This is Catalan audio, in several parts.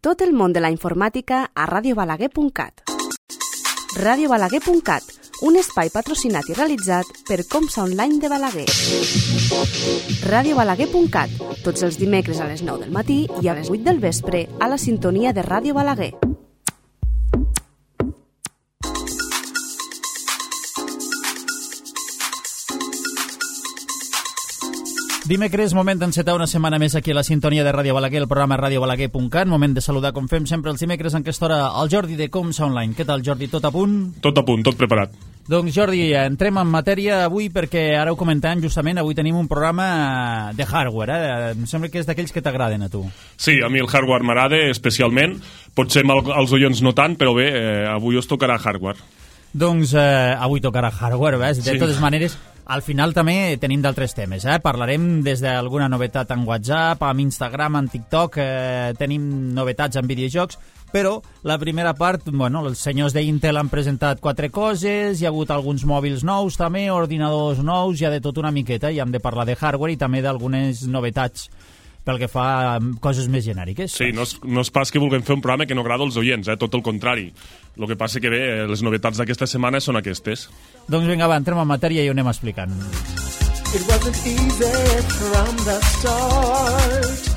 tot el món de la informàtica a radiobalaguer.cat. radiobalaguer.cat, un espai patrocinat i realitzat per Comsa Online de Balaguer. radiobalaguer.cat, tots els dimecres a les 9 del matí i a les 8 del vespre a la sintonia de Ràdio Balaguer. Dimecres, moment d'encetar una setmana més aquí a la sintonia de Ràdio Balaguer, el programa radiobalaguer.cat. Moment de saludar, com fem sempre els dimecres en aquesta hora, el Jordi de Comsa Online. Què tal, Jordi? Tot a punt? Tot a punt, tot preparat. Doncs, Jordi, entrem en matèria avui perquè ara ho comentàvem justament, avui tenim un programa de hardware, Em sembla que és d'aquells que t'agraden a tu. Sí, a mi el hardware m'agrada especialment, potser als oients no tant, però bé, avui us tocarà hardware. Doncs avui tocarà hardware, ves? De totes maneres, al final també tenim d'altres temes, Parlarem des d'alguna novetat en WhatsApp, en Instagram, en TikTok, tenim novetats en videojocs, però la primera part, bueno, els senyors d'Intel han presentat 4 coses, hi ha hagut alguns mòbils nous també, ordinadors nous, hi ha de tot una miqueta, i hem de parlar de hardware i també d'algunes novetats pel que fa a coses més genèriques. Sí, no és pas que vulguem fer un programa que no agrada als oients, tot el contrari. El que passa que bé, les novetats d'aquesta setmana són aquestes. Doncs vinga, va, entrem en matèria i ho anem explicant. It wasn't easy from the start.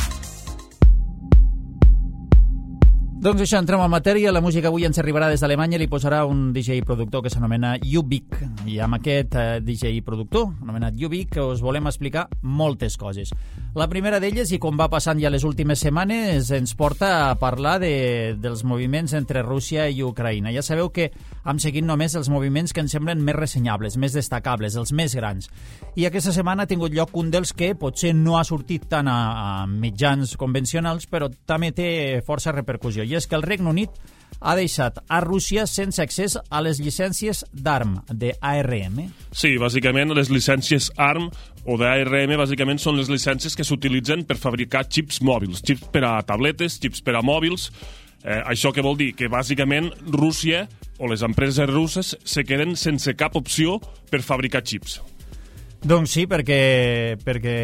Doncs això, entrem en matèria. La música avui ens arribarà des d'Alemanya, li posarà un DJ productor que s'anomena Ubik. I amb aquest DJ productor, anomenat Ubik, us volem explicar moltes coses. La primera d'elles, i com va passant ja les últimes setmanes, ens porta a parlar dels moviments entre Rússia i Ucraïna. Ja sabeu que hem seguit només els moviments que ens semblen més ressenyables, més destacables, els més grans. I aquesta setmana ha tingut lloc un dels que potser no ha sortit tant a mitjans convencionals, però també té força repercussió. I és que el Regne Unit ha deixat a Rússia sense accés a les llicències d'ARM, d'ARM. Sí, bàsicament les llicències ARM o d'ARM bàsicament són les llicències que s'utilitzen per fabricar xips mòbils, xips per a tabletes, xips per a mòbils. Això què vol dir? Que bàsicament Rússia o les empreses russes se queden sense cap opció per fabricar xips. Doncs sí, perquè,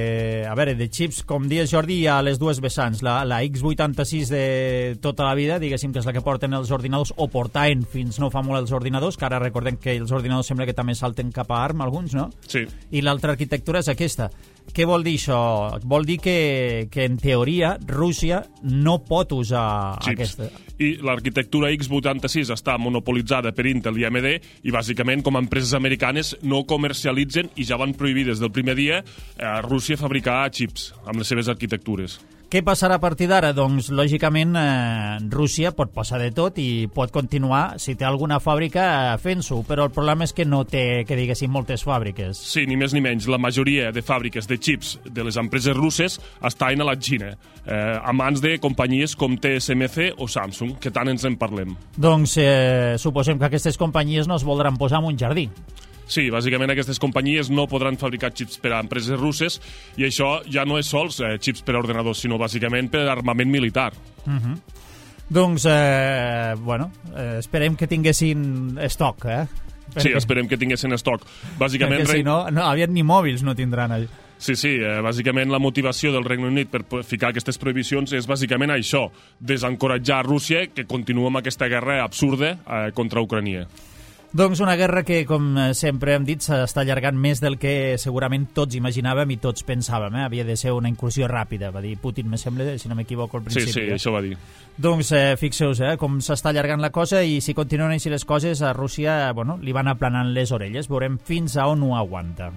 a veure, de xips, com dius, Jordi, hi ha les dues vessants. La x86 de tota la vida, diguéssim, que és la que porten els ordinadors, o portaven fins no fa molt els ordinadors, que ara recordem que els ordinadors sembla que també salten cap a ARM, alguns, no? Sí. I l'altra arquitectura és aquesta. Què vol dir això? Vol dir que en teoria Rússia no pot usar aquesta. I l'arquitectura x86 està monopolitzada per Intel i AMD i bàsicament com a empreses americanes no comercialitzen i ja van prohibir des del primer dia a Rússia fabricar xips amb les seves arquitectures. Què passarà a partir d'ara? Doncs, lògicament, Rússia pot passar de tot i pot continuar, si té alguna fàbrica, fent-s'ho, però el problema és que no té, que diguéssim, moltes fàbriques. Sí, ni més ni menys. La majoria de fàbriques de xips de les empreses russes estan a la Xina, a mans de companyies com TSMC o Samsung, que tant ens en parlem. Doncs suposem que aquestes companyies no es voldran posar en un jardí. Sí, bàsicament aquestes companyies no podran fabricar xips per a empreses russes i això ja no és sols xips per a ordinadors, sinó bàsicament per a armament militar. Doncs, esperem que tinguessin estoc, Sí, esperem que tinguessin estoc. Bàsicament, perquè si no, aviat ni mòbils no tindran. Sí, bàsicament la motivació del Regne Unit per ficar aquestes prohibicions és bàsicament això, desencoratjar Rússia que continua amb aquesta guerra absurda contra Ucrània. Doncs una guerra que, com sempre hem dit, s'està allargant més del que segurament tots imaginàvem i tots pensàvem. Havia de ser una incursió ràpida, va dir Putin, me sembla, si no m'equivoco al principi. Sí, això va dir. Doncs fixeu-vos com s'està allargant la cosa i si continuen així les coses, a Rússia li van aplanant les orelles. Veurem fins a on ho aguanta.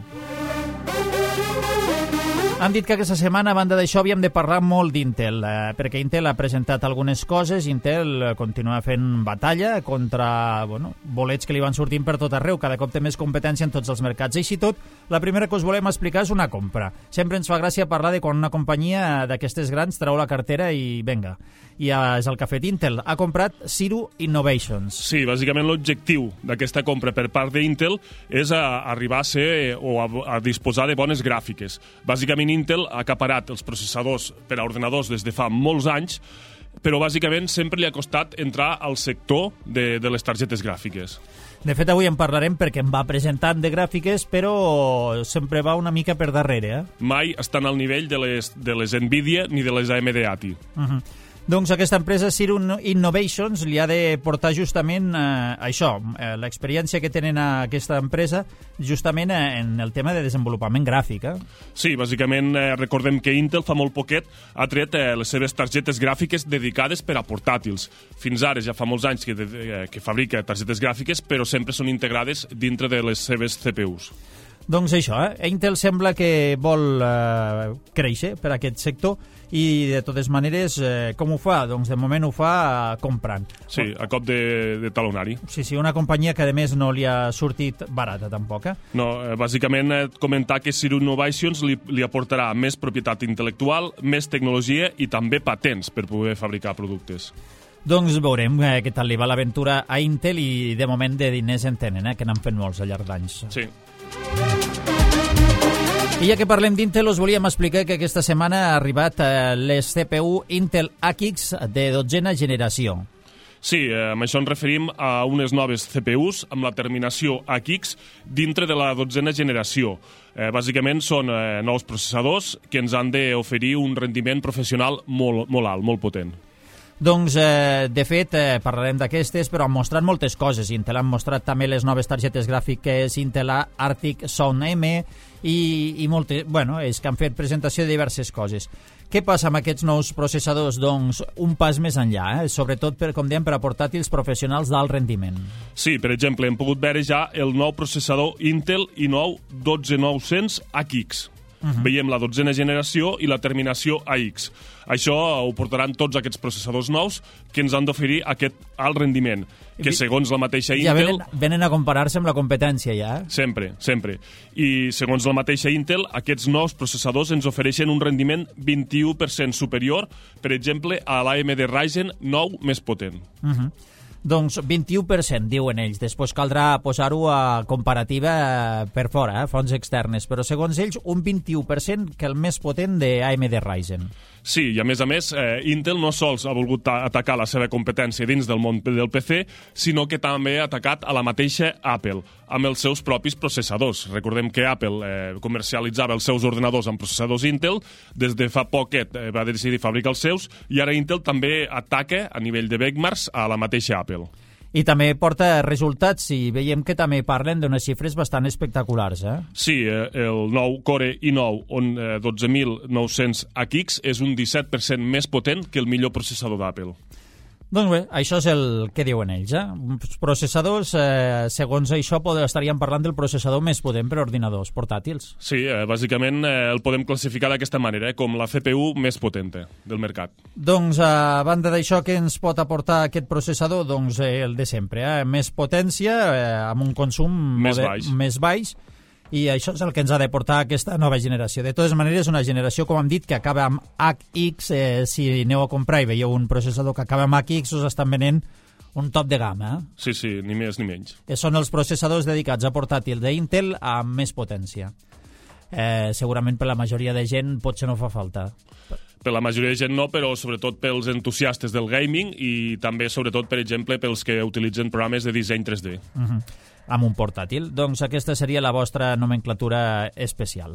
Han dit que aquesta setmana, a banda d'això, havíem de parlar molt d'Intel, perquè Intel ha presentat algunes coses, Intel continua fent batalla contra bolets que li van sortint per tot arreu, cada cop té més competència en tots els mercats. Així tot, la primera que us volem explicar és una compra. Sempre ens fa gràcia parlar de quan una companyia d'aquestes grans treu la cartera i venga. I és el que ha fet Intel. Ha comprat Cirrus Innovations. Sí, bàsicament l'objectiu d'aquesta compra per part d'Intel és arribar a ser o a disposar de bones gràfiques. Bàsicament Intel ha acaparat els processadors per a ordenadors des de fa molts anys, però bàsicament sempre li ha costat entrar al sector de les targetes gràfiques. De fet, avui en parlarem perquè em va presentant de gràfiques, però sempre va una mica per darrere. Mai estan al nivell de les Nvidia ni de les AMD ATI. Doncs aquesta empresa, Serum Innovations, li ha de portar justament això, l'experiència que tenen a aquesta empresa justament en el tema de desenvolupament gràfic. Sí, bàsicament recordem que Intel fa molt poquet ha tret les seves targetes gràfiques dedicades per a portàtils. Fins ara ja fa molts anys que fabrica targetes gràfiques, però sempre són integrades dintre de les seves CPUs. Doncs això, Intel sembla que vol créixer per aquest sector i de totes maneres, com ho fa? Doncs de moment ho fa comprant. Sí, a cop de talonari. Sí, una companyia que a més no li ha sortit barata tampoc. No, bàsicament comentar que Serum Innovations li aportarà més propietat intel·lectual, més tecnologia i també patents per poder fabricar productes. Doncs veurem què tal li va l'aventura a Intel i de moment de diners en tenen, que n'han fet molts al llarg d'anys. Sí. I ja que parlem d'Intel, us volíem explicar que aquesta setmana ha arribat les CPU Intel AKX de 12a generació. Sí, amb això ens referim a unes noves CPUs amb la terminació AKX dintre de la 12a generació. Bàsicament són nous processadors que ens han d'oferir un rendiment professional molt alt, molt potent. Doncs, de fet, parlarem d'aquestes, però han mostrat moltes coses. Intel han mostrat també les noves targetes gràfiques Intel Arctic Sound M i moltes... Bueno, és que han fet presentació de diverses coses. Què passa amb aquests nous processadors? Doncs un pas més enllà, sobretot, com dèiem, per a portàtils professionals d'alt rendiment. Sí, per exemple, hem pogut veure ja el nou processador Intel i9 12900 AKX. Veiem la 12a generació i la terminació AX. Això ho portaran tots aquests processadors nous que ens han d'oferir aquest alt rendiment, que segons la mateixa Intel... Ja venen a comparar-se amb la competència, ja. Sempre. I segons la mateixa Intel, aquests nous processadors ens ofereixen un rendiment 21% superior, per exemple, a l'AMD Ryzen 9 més potent. Doncs 21%, diuen ells. Després caldrà posar-ho a comparativa per fora, fonts externes. Però segons ells, un 21% que el més potent d'AMD Ryzen. Sí, i a més, Intel no sols ha volgut atacar la seva competència dins del món del PC, sinó que també ha atacat a la mateixa Apple, amb els seus propis processadors. Recordem que Apple comercialitzava els seus ordenadors amb processadors Intel, des de fa poquet va decidir fabricar els seus, i ara Intel també ataca a nivell de benchmarks a la mateixa Apple. I també porta resultats i veiem que també parlen d'unes xifres bastant espectaculars. Sí, el nou Core i9 12900 AKX és un 17% més potent que el millor processador d'Apple. Doncs bé, això és el que diuen ells. Uns processadors, segons això, estaríem parlant del processador més potent per a ordinadors portàtils. Sí, bàsicament el podem classificar d'aquesta manera, com la CPU més potente del mercat. Doncs, a banda d'això, què ens pot aportar aquest processador? Doncs el de sempre, més potència, amb un consum més baix, i això és el que ens ha de portar aquesta nova generació. De totes maneres, una generació, com hem dit, que acaba amb HX. Si aneu a comprar i veieu un processador que acaba amb HX, us estan venent un top de gamma. Sí, ni més ni menys. Són els processadors dedicats a portàtils d'Intel amb més potència. Segurament per la majoria de gent potser no fa falta. Per la majoria de gent no, però sobretot pels entusiastes del gaming i també, sobretot, per exemple, pels que utilitzen programes de disseny 3D. Amb un portàtil. Doncs aquesta seria la vostra nomenclatura especial.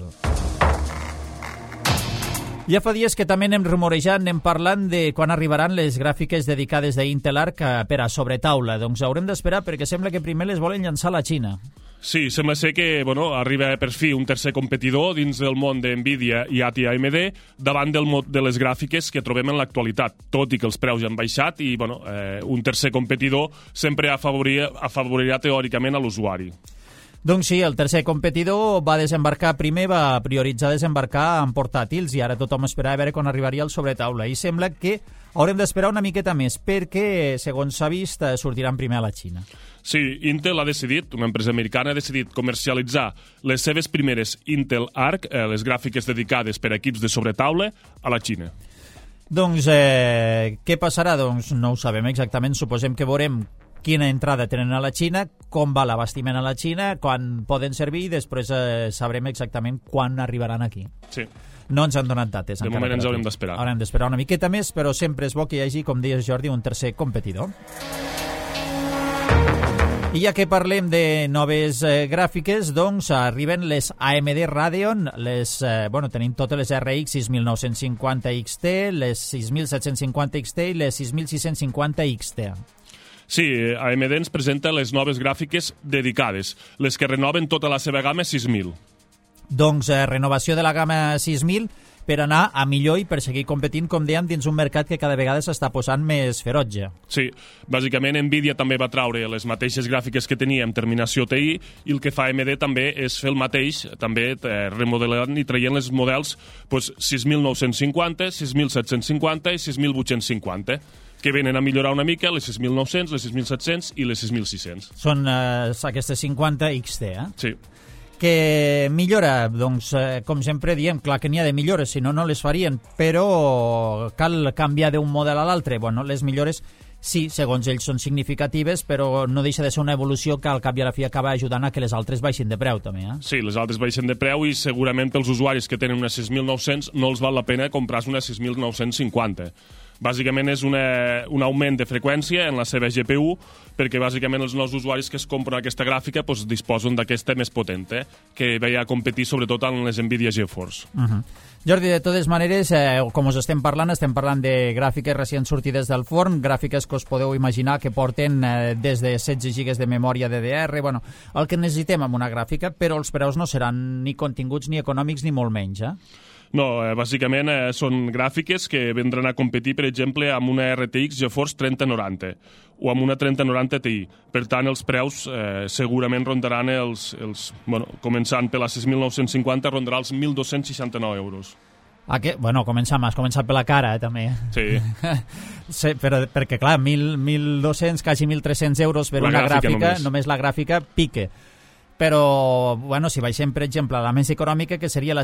Ja fa dies que també anem rumorejant, anem parlant de quan arribaran les gràfiques dedicades d'Intel Arc per a sobretaula. Doncs haurem d'esperar perquè sembla que primer les volen llançar a la Xina. Sí, sembla ser que arriba per fi un tercer competidor dins del món d'NVIDIA i AMD davant de les gràfiques que trobem en l'actualitat, tot i que els preus ja han baixat i un tercer competidor sempre afavorirà teòricament a l'usuari. Doncs sí, el tercer competidor va prioritzar desembarcar en portàtils i ara tothom esperava a veure quan arribaria el sobretaula i sembla que haurem d'esperar una miqueta més perquè, segons s'ha vist, sortiran primer a la Xina. Sí, Intel ha decidit, una empresa americana, ha decidit comercialitzar les seves primeres Intel Arc, les gràfiques dedicades per a equips de sobretaula, a la Xina. Doncs què passarà? Doncs no ho sabem exactament, suposem que veurem quina entrada tenen a la Xina, com va l'abastiment a la Xina, quan poden servir i després sabrem exactament quan arribaran aquí. Sí. No ens han donat dates. De moment ens haurem d'esperar. Haurem d'esperar una miqueta més, però sempre és bo que hi hagi, com deies Jordi, un tercer competidor. I ja que parlem de noves gràfiques, doncs arriben les AMD Radeon, tenim totes les RX 6950 XT, les 6750 XT i les 6650 XT. Sí, AMD ens presenta les noves gràfiques dedicades, les que renoven tota la seva gamma 6000. Doncs renovació de la gamma 6000 per anar a millor i per seguir competint, com dèiem, dins un mercat que cada vegada s'està posant més ferotge. Sí, bàsicament Nvidia també va traure les mateixes gràfiques que tenia en terminació TI i el que fa AMD també és fer el mateix, també remodelant i traient els models 6950, 6750 i 6850 que venen a millorar una mica les 6900, les 6700 i les 6600. Són aquestes 50 XT, eh? Sí. Que millora, doncs, com sempre diem, clar que n'hi ha de millores, si no, no les farien, però cal canviar d'un model a l'altre. Bueno, les millores, sí, segons ells són significatives, però no deixa de ser una evolució que al cap i a la fi acaba ajudant a que les altres baixin de preu, també. Sí, les altres baixen de preu i segurament pels usuaris que tenen una 6900 no els val la pena comprar-se una 6950. Bàsicament és un augment de freqüència en la seva GPU, perquè bàsicament els nous usuaris que es compren aquesta gràfica disposen d'aquesta més potent, que veia competir sobretot amb les Nvidia GeForce. Jordi, de totes maneres, com us estem parlant de gràfiques recient sortides del forn, gràfiques que us podeu imaginar que porten des de 16 GB de memòria DDR, bueno, el que necessitem amb una gràfica, però els preus no seran ni continguts ni econòmics ni molt menys, No, bàsicament són gràfiques que vendran a competir, per exemple, amb una RTX GeForce 3090 o amb una 3090 Ti. Per tant, els preus segurament rondaran començant per la 6950, rondarà els 1.269 euros. Has començat per la cara, també. Sí. Sí, però perquè, clar, 1.200, quasi 1.300 euros per una gràfica, només la gràfica pique. Però, si baixem, per exemple, a la més econòmica, que seria la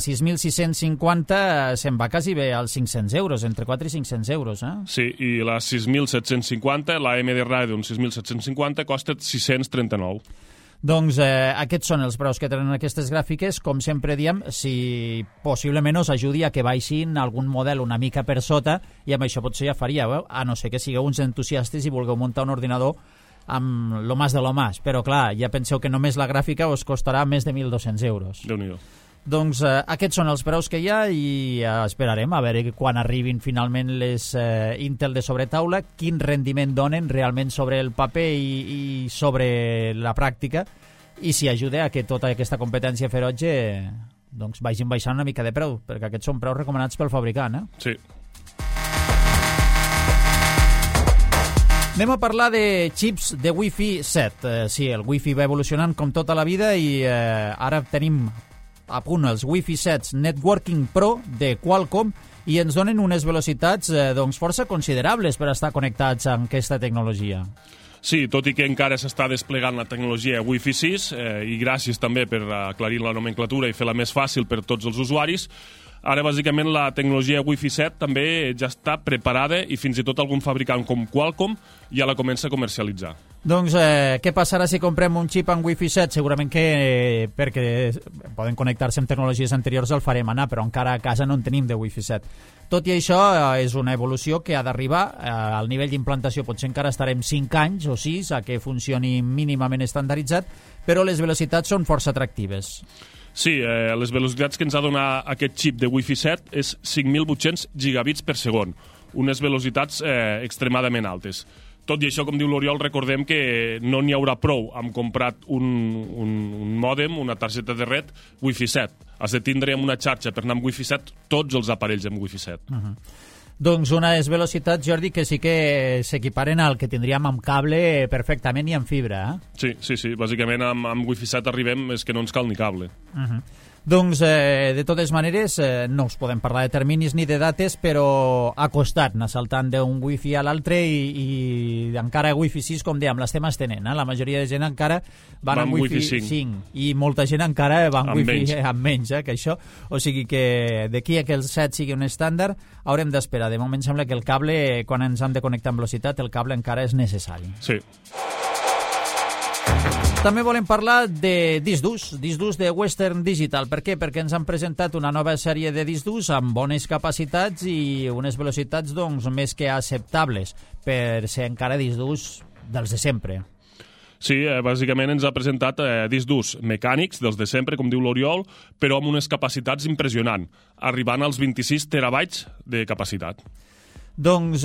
6.650, se'n va quasi bé als 500 euros, entre 4 i 500 euros, Sí, i la 6.750, la AMD Radeon 6.750, costa 639. Doncs aquests són els preus que tenen aquestes gràfiques. Com sempre diem, si possiblement us ajudi a que baixin algun model una mica per sota, i amb això potser ja faríeu, a no ser que sigueu uns entusiastes i vulgueu muntar un ordinador amb lo más de lo más, però clar, ja penseu que només la gràfica us costarà més de 1.200 euros. Déu-n'hi-do. Doncs aquests són els preus que hi ha i esperarem a veure quan arribin finalment les Intel de sobretaula, quin rendiment donen realment sobre el paper i sobre la pràctica, i si ajuda a que tota aquesta competència ferotge doncs vagin baixant una mica de preu, perquè aquests són preus recomanats pel fabricant. Sí. Anem a parlar de xips de Wi-Fi 7. Sí, el Wi-Fi va evolucionant com tota la vida i ara tenim a punt els Wi-Fi 7 Networking Pro de Qualcomm i ens donen unes velocitats força considerables per estar connectats amb aquesta tecnologia. Sí, tot i que encara s'està desplegant la tecnologia Wi-Fi 6 i gràcies també per aclarir la nomenclatura i fer-la més fàcil per tots els usuaris, ara, bàsicament, la tecnologia Wi-Fi 7 també ja està preparada i fins i tot algun fabricant com Qualcomm ja la comença a comercialitzar. Doncs què passarà si comprem un xip amb Wi-Fi 7? Segurament que, perquè poden connectar-se amb tecnologies anteriors, el farem anar, però encara a casa no en tenim de Wi-Fi 7. Tot i això, és una evolució que ha d'arribar al nivell d'implantació. Potser encara estarem 5 anys o 6 a que funcioni mínimament estandarditzat, però les velocitats són força atractives. Sí, les velocitats que ens ha donat aquest xip de Wi-Fi 7 és 5.800 gigabits per segon, unes velocitats extremadament altes. Tot i això, com diu l'Oriol, recordem que no n'hi haurà prou amb comprar un mòdem, una targeta de red Wi-Fi 7. Has de tindre una xarxa per anar amb Wi-Fi 7 tots els aparells amb Wi-Fi 7. Doncs unes velocitats, Jordi, que sí que s'equiparen al que tindríem amb cable perfectament i amb fibra. Sí. Bàsicament amb Wi-Fi 7 arribem, és que no ens cal ni cable. Doncs, de totes maneres, no us podem parlar de terminis ni de dates, però ha costat anar saltant d'un wifi a l'altre i encara wifi 6, com dèiem, l'estem estenent. La majoria de gent encara van amb wifi 5 i molta gent encara va amb wifi amb menys que això. O sigui que d'aquí a que el 7 sigui un estàndard haurem d'esperar. De moment sembla que el cable, quan ens hem de connectar amb velocitat, el cable encara és necessari. Sí. També volem parlar de disc durs de Western Digital. Per què? Perquè ens han presentat una nova sèrie de disc durs amb bones capacitats i unes velocitats més que acceptables per ser encara disc durs dels de sempre. Sí, bàsicament ens ha presentat discs durs mecànics, dels de sempre, com diu l'Oriol, però amb unes capacitats impressionants, arribant als 26 terabytes de capacitat. Doncs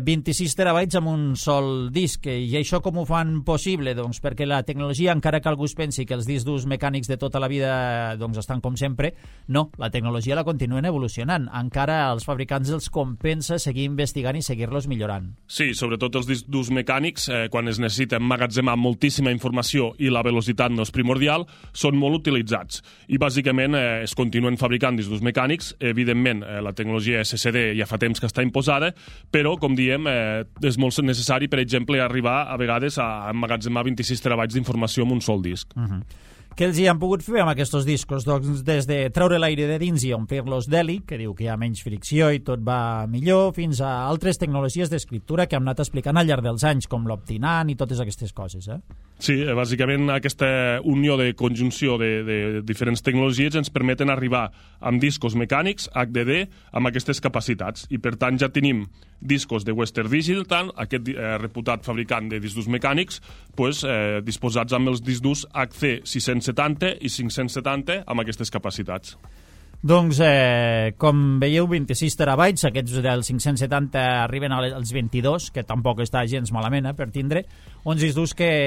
26 terabytes amb un sol disc. I això com ho fan possible? Doncs perquè la tecnologia, encara que algú es pensi que els discs durs mecànics de tota la vida doncs estan com sempre, no, la tecnologia la continuen evolucionant. Encara els fabricants els compensa seguir investigant i seguir-los millorant. Sí, sobretot els discs durs mecànics, quan es necessita emmagatzemar moltíssima informació i la velocitat no és primordial, són molt utilitzats. I bàsicament es continuen fabricant discs durs mecànics. Evidentment, la tecnologia SSD ja fa temps que està imposada, però, com diem, és molt necessari, per exemple, arribar a vegades a emmagatzemar 26 terabytes d'informació amb un sol disc. Què els hi han pogut fer amb aquests discos? Doncs des de treure l'aire de dins i omplir-los d'heli, que diu que hi ha menys fricció i tot va millor, fins a altres tecnologies d'escriptura que hem anat explicant al llarg dels anys, com l'Optinant i totes aquestes coses. Sí, bàsicament aquesta unió de conjunció de diferents tecnologies ens permeten arribar amb discos mecànics, HDD, amb aquestes capacitats. I per tant ja tenim discos de Western Digital, aquest reputat fabricant de discs durs mecànics, disposats amb els discs durs HC670 i 570 amb aquestes capacitats. Doncs, com veieu, 26 terabytes, aquests del 570 arriben als 22, que tampoc està gens malament per tindre, uns discs durs que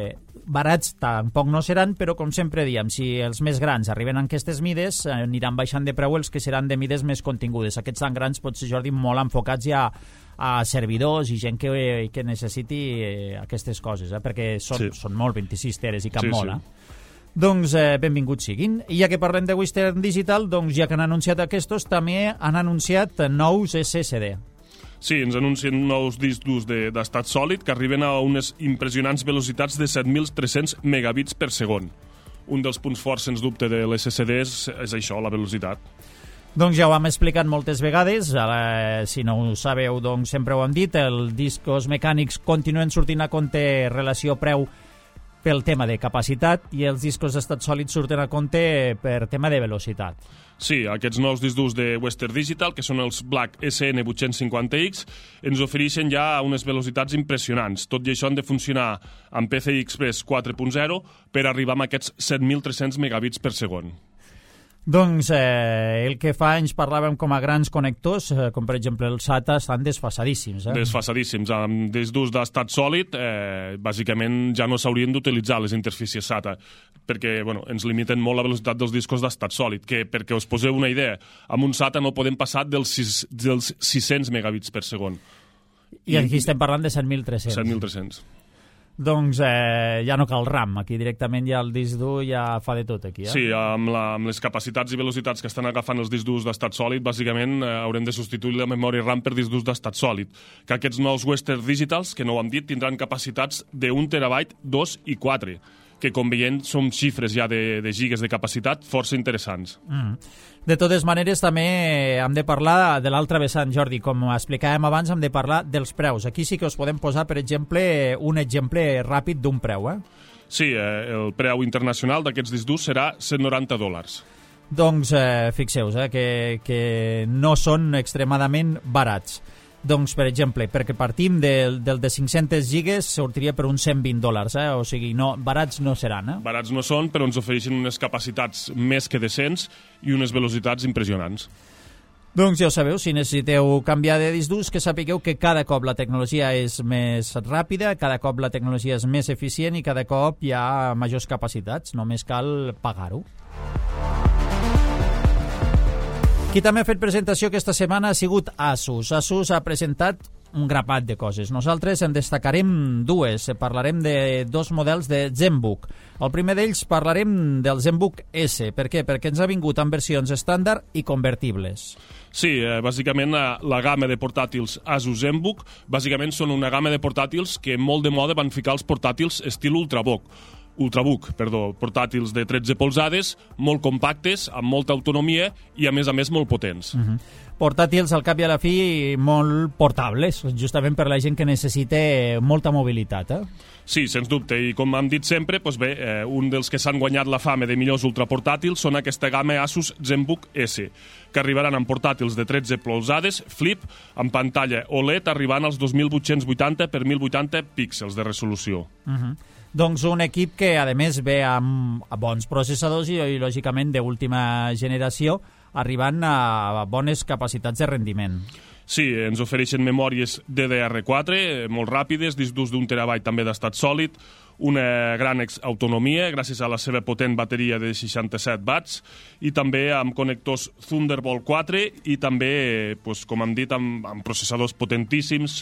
barats tampoc no seran, però com sempre diem, si els més grans arriben a aquestes mides, aniran baixant de preu els que seran de mides més contingudes. Aquests tan grans, potser, Jordi, molt enfocats ja a servidors i gent que necessiti aquestes coses, perquè són molt 26 teres i cap mola. Doncs benvinguts siguin. I ja que parlem de Western Digital, doncs ja que han anunciat aquests, també han anunciat nous SSD. Sí, ens anuncien nous discs durs d'estat sòlid que arriben a unes impressionants velocitats de 7.300 megabits per segon. Un dels punts forts, sens dubte, de l'SSD és això, la velocitat. Doncs ja ho hem explicat moltes vegades, si no ho sabeu, doncs sempre ho hem dit, els discos mecànics continuen sortint a compte relació-preu pel tema de capacitat i els discos d'estat sòlid surten a compte per tema de velocitat. Sí, aquests nous discs durs de Western Digital, que són els Black SN850X, ens ofereixen ja unes velocitats impressionants. Tot i això han de funcionar amb PCI Express 4.0 per arribar a aquests 7.300 megabits per segon. Doncs el que fa anys parlàvem com a grans connectors, com per exemple el SATA, estan desfasadíssims. Desfasadíssims. Amb discs durs d'estat sòlid, bàsicament ja no s'haurien d'utilitzar les interfícies SATA, perquè ens limiten molt la velocitat dels discos d'estat sòlid, que perquè us poseu una idea, amb un SATA no podem passar dels 600 megabits per segon. I aquí estem parlant de 7.300. 7.300. Doncs ja no cal RAM, aquí directament ja el disc dur ja fa de tot aquí. Sí, amb les capacitats i velocitats que estan agafant els discs durs d'estat sòlid, bàsicament haurem de substituir la memòria RAM per discs durs d'estat sòlid, que aquests nous Western Digitals, que no ho hem dit, tindran capacitats de 1 terabyte, 2 i 4, que com veiem són xifres ja de gigas de capacitat força interessants. De totes maneres, també hem de parlar de l'altre vessant, Jordi. Com explicàvem abans, hem de parlar dels preus. Aquí sí que us podem posar, per exemple, un exemple ràpid d'un preu. Sí, el preu internacional d'aquests discs durs serà $190. Doncs fixeu-vos que no són extremadament barats. Doncs, per exemple, perquè partim del de 500 gigas, sortiria per uns $120, o sigui, no, barats no seran. Barats no són, però ens ofereixen unes capacitats més que decents i unes velocitats impressionants. Doncs ja ho sabeu, si necessiteu canviar de disc durs, que sapigueu que cada cop la tecnologia és més ràpida, cada cop la tecnologia és més eficient i cada cop hi ha majors capacitats, només cal pagar-ho. Qui també ha fet presentació aquesta setmana ha sigut Asus. Asus ha presentat un grapat de coses. Nosaltres en destacarem dues. Parlarem de dos models de ZenBook. El primer d'ells parlarem del ZenBook S. Per què? Perquè ens ha vingut en versions estàndard i convertibles. Sí, bàsicament la gamma de portàtils Asus ZenBook bàsicament són una gamma de portàtils que molt de moda van ficar els portàtils estil Ultrabook, portàtils de 13 polzades, molt compactes, amb molta autonomia i, a més molt potents. portàtils al cap i a la fi molt portables, justament per la gent que necessita molta mobilitat. Sí, sens dubte, i com hem dit sempre, doncs bé, un dels que s'han guanyat la fama de millors ultraportàtils són aquesta gamma Asus ZenBook S, que arribaran amb portàtils de 13 polzades, flip, amb pantalla OLED, arribant als 2880 per 1080 píxels de resolució. Doncs un equip que, a més, ve amb bons processadors i, lògicament, d'última generació, arribant a bones capacitats de rendiment. Sí, ens ofereixen memòries DDR4, molt ràpides, discs durs d'1 TB també d'estat sòlid, una gran autonomia gràcies a la seva potent bateria de 67 watts i també amb connectors Thunderbolt 4 i també, com hem dit, amb processadors potentíssims,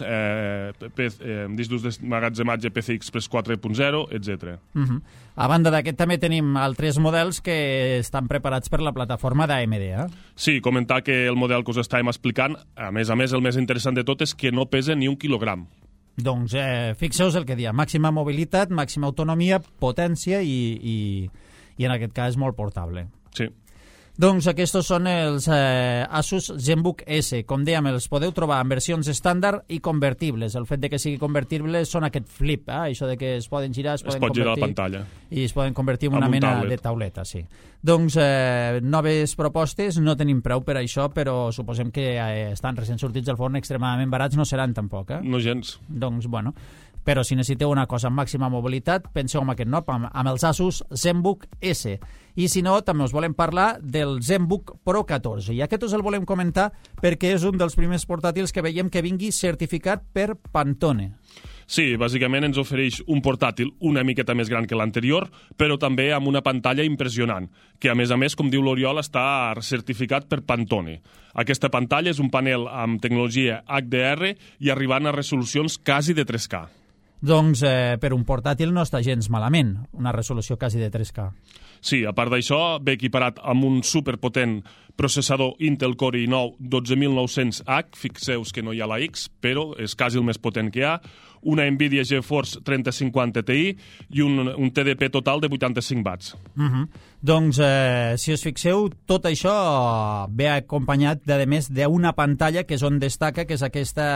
discs durs d'emmagatzematge PCI Express 4.0, etc. A banda d'aquest també tenim altres models que estan preparats per la plataforma d'AMD. Sí, comentar que el model que us estàvem explicant, a més, el més interessant de tot és que no pesa ni 1 quilogram. Doncs fixeu-vos el que dia, màxima mobilitat, màxima autonomia, potència i en aquest cas molt portable. Sí. Doncs aquests són els Asus ZenBook S. Com dèiem, els podeu trobar en versions estàndard i convertibles. El fet de que sigui convertible són aquest flip, això de que es poden girar, es pot girar la pantalla. I es poden convertir en una mena de tauleta, sí. Doncs noves propostes, no tenim preu per això, però suposem que estan recent sortits del forn, extremadament barats, no seran tampoc. No gens. Doncs, bueno, però si necessiteu una cosa amb màxima mobilitat, penseu en aquest nom, amb els Asus ZenBook S. I si no, també us volem parlar del ZenBook Pro 14. I aquest us el volem comentar perquè és un dels primers portàtils que veiem que vingui certificat per Pantone. Sí, bàsicament ens ofereix un portàtil una miqueta més gran que l'anterior, però també amb una pantalla impressionant, que a més, com diu l'Oriol, està certificat per Pantone. Aquesta pantalla és un panel amb tecnologia HDR i arribant a resolucions quasi de 3K. Doncs per un portàtil no està gens malament, una resolució quasi de 3K. Sí, a part d'això, ve equiparat amb un superpotent processador Intel Core i9 12900H, fixeu-vos que no hi ha la X, però és quasi el més potent que hi ha, una Nvidia GeForce 3050 Ti i un TDP total de 85 watts. Doncs, si us fixeu, tot això ve acompanyat, a més, d'una pantalla que és on destaca, que és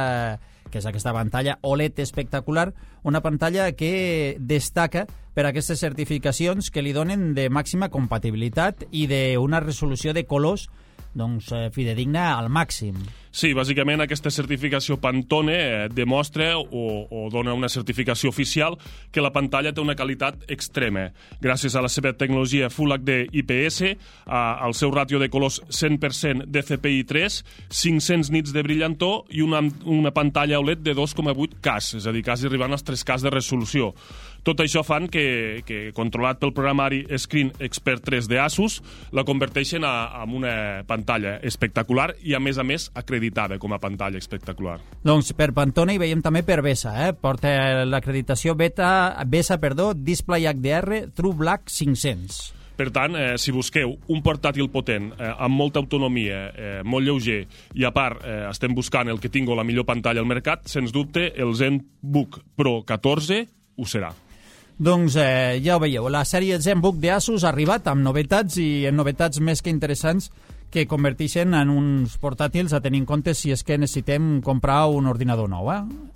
aquesta pantalla OLED espectacular, una pantalla que destaca per aquestes certificacions que li donen de màxima compatibilitat i d'una resolució de colors fidedigna al màxim. Sí, bàsicament aquesta certificació Pantone demostra o dona una certificació oficial que la pantalla té una qualitat extrema. Gràcies a la seva tecnologia Full HD IPS, al seu ràtio de colors 100% DCI-3, 500 nits de brillantor i una pantalla OLED de 2,8K, és a dir, quasi arribant als 3K de resolució. Tot això fan que controlat pel programari Screen Expert 3 d'Asus, la converteixen en una pantalla espectacular i, a més, acreditada com a pantalla espectacular. Doncs per Pantone i veiem també per VESA, porta l'acreditació VESA, Display HDR True Black 500. Per tant, si busqueu un portàtil potent, amb molta autonomia, molt lleuger, i a part estem buscant el que tingui la millor pantalla al mercat, sens dubte el ZenBook Pro 14 ho serà. Doncs ja ho veieu, la sèrie ZenBook d'Asus ha arribat amb novetats i en novetats més que interessants que converteixen en uns portàtils a tenir en compte si és que necessitem comprar un ordinador nou.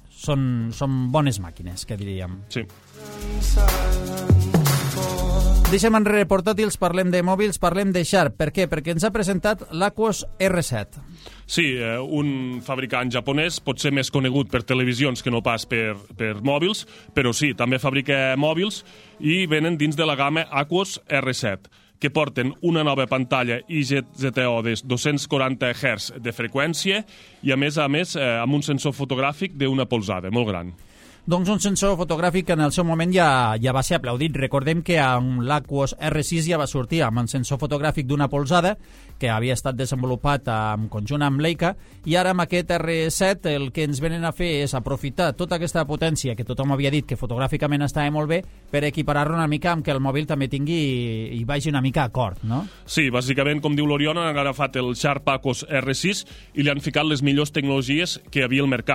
Són bones màquines, que diríem. Sí. Deixem enrere portàtils, parlem de mòbils, parlem de Sharp. Per què? Perquè ens ha presentat l'Aquos R7. Sí, un fabricant japonès, potser més conegut per televisions que no pas per mòbils, però sí, també fabrica mòbils i venen dins de la gamma Aquos R7, que porten una nova pantalla IGZTO de 240 Hz de freqüència i, a més, amb un sensor fotogràfic d'una polzada, molt gran. Doncs un sensor fotogràfic que en el seu moment ja va ser aplaudit. Recordem que amb l'Aquos R6 ja va sortir amb un sensor fotogràfic d'una polzada que havia estat desenvolupat en conjunt amb Leica, i ara amb aquest R7 el que ens venen a fer és aprofitar tota aquesta potència que tothom havia dit que fotogràficament estava molt bé per equiparar-lo una mica amb que el mòbil també tingui i vagi una mica a acord, no? Sí, bàsicament, com diu l'Oriol, han agafat el Sharp Aquos R6 i li han ficat les millors tecnologies que hi havia al mercat.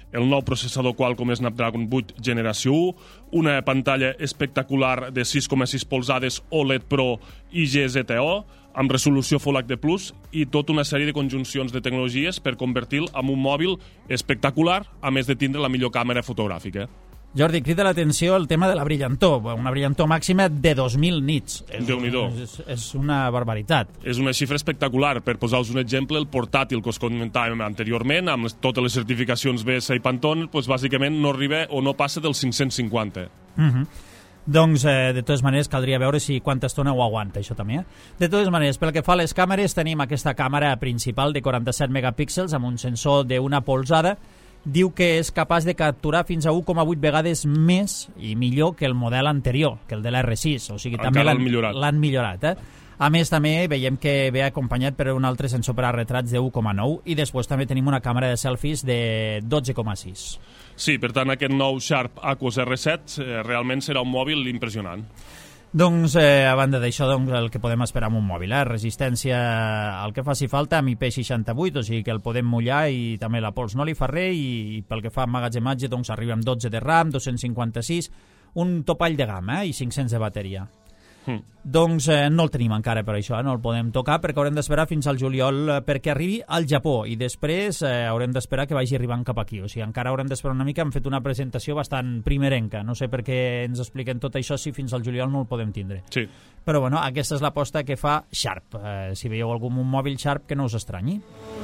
el nou processador Qualcomm Snapdragon 8 generació 1, una pantalla espectacular de 6,6 polzades OLED Pro IGZTO, amb resolució Full HD+, i tota una sèrie de conjuncions de tecnologies per convertir-lo en un mòbil espectacular, a més de tindre la millor càmera fotogràfica. Jordi, crida l'atenció el tema de la brillantor, una brillantor màxima de 2.000 nits. Déu-n'hi-do. És una barbaritat. És una xifra espectacular. Per posar-vos un exemple, el portàtil que us comentàvem anteriorment, amb totes les certificacions BSI i Pantone, doncs bàsicament no arriba o no passa dels 550. Doncs, de totes maneres, caldria veure si quanta estona ho aguanta, això també. De totes maneres, pel que fa a les càmeres, tenim aquesta càmera principal de 47 megapíxels amb un sensor d'una polzada. Diu que és capaç de capturar fins a 1,8 vegades més i millor que el model anterior, que el de l'R6. O sigui, també l'han millorat. A més, també veiem que ve acompanyat per un altre sensor per a retrats de 1,9 i després també tenim una càmera de selfies de 12,6. Sí, per tant, aquest nou Sharp Aquos R7 realment serà un mòbil impressionant. Doncs, a banda d'això, doncs, el que podem esperar amb un mòbil, resistència al que faci falta amb IP68, o sigui que el podem mullar i també la pols no li fa res, i pel que fa a emmagatzematge, doncs arriba amb 12 de RAM, 256, un topall de gamma i 500 de bateria. Doncs no el tenim encara per això, no el podem tocar perquè haurem d'esperar fins al juliol perquè arribi al Japó i després haurem d'esperar que vagi arribant cap aquí, o sigui, encara haurem d'esperar una mica. Hem fet una presentació bastant primerenca, no sé per què ens expliquen tot això si fins al juliol no el podem tindre. Sí. Però bueno, aquesta és l'aposta que fa Sharp. Si veieu algun mòbil Sharp, que no us estranyi.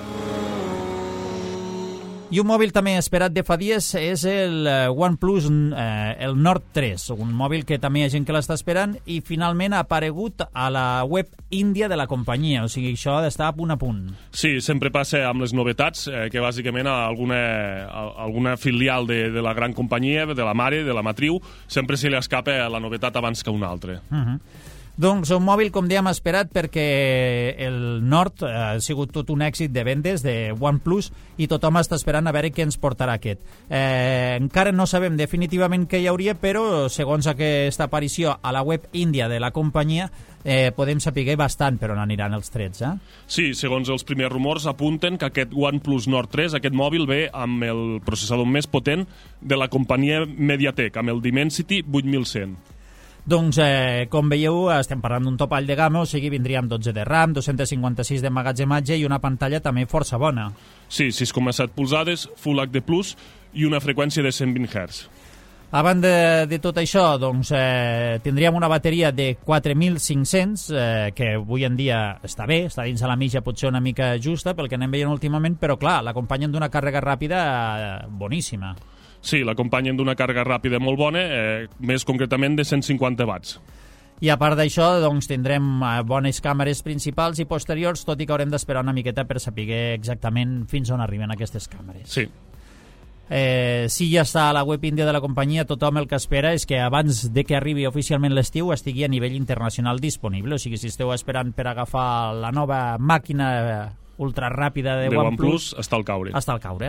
I un mòbil també esperat de fa dies és el OnePlus, el Nord 3, un mòbil que també hi ha gent que l'està esperant i finalment ha aparegut a la web índia de la companyia, o sigui, això ha d'estar a punt. Sí, sempre passa amb les novetats, que bàsicament alguna filial de la gran companyia, de la mare, de la matriu, sempre se li escapa la novetat abans que una altra. Doncs un mòbil, com dèiem, esperat perquè el Nord ha sigut tot un èxit de vendes de OnePlus i tothom està esperant a veure què ens portarà aquest. Encara no sabem definitivament què hi hauria, però segons aquesta aparició a la web índia de la companyia podem saber bastant per on aniran els trets. Sí, segons els primers rumors apunten que aquest OnePlus Nord 3, aquest mòbil ve amb el processador més potent de la companyia MediaTek, amb el Dimensity 8100. Doncs, com veieu, estem parlant d'un topall de gamma, o sigui, vindria amb 12 de RAM, 256 d'emmagatzematge i una pantalla també força bona. Sí, 6,7 polzades, Full HD+, i una freqüència de 120 Hz. A banda de tot això, doncs, tindríem una bateria de 4.500, que avui en dia està bé, està dins a la mitja, potser una mica justa, pel que anem veient últimament, però clar, l'acompanyen d'una càrrega ràpida boníssima. Sí, l'acompanyen d'una càrrega ràpida molt bona, més concretament de 150 watts. I a part d'això, doncs, tindrem bones càmeres principals i posteriors, tot i que haurem d'esperar una miqueta per saber exactament fins on arriben aquestes càmeres. Sí. Si ja està a la web índia de la companyia, tothom el que espera és que abans de que arribi oficialment l'estiu estigui a nivell internacional disponible. O sigui, si esteu esperant per agafar la nova màquina ultraràpida de OnePlus, està al caure. Està al caure.